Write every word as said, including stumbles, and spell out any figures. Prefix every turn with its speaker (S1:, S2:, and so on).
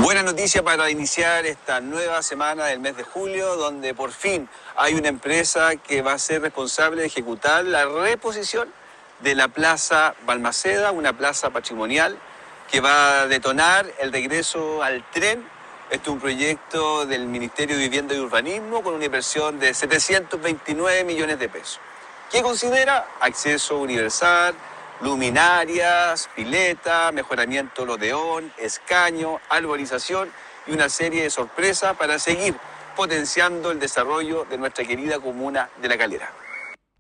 S1: Buena noticia para iniciar esta nueva semana del mes de julio, donde por fin hay una empresa que va a ser responsable de ejecutar la reposición de la Plaza Balmaceda, una plaza patrimonial que va a detonar el regreso al tren. Este es un proyecto del Ministerio de Vivienda y Urbanismo con una inversión de setecientos veintinueve millones de pesos, que considera acceso universal, luminarias, pileta, mejoramiento lodeón, escaño, arborización y una serie de sorpresas para seguir potenciando el desarrollo de nuestra querida comuna de La Calera.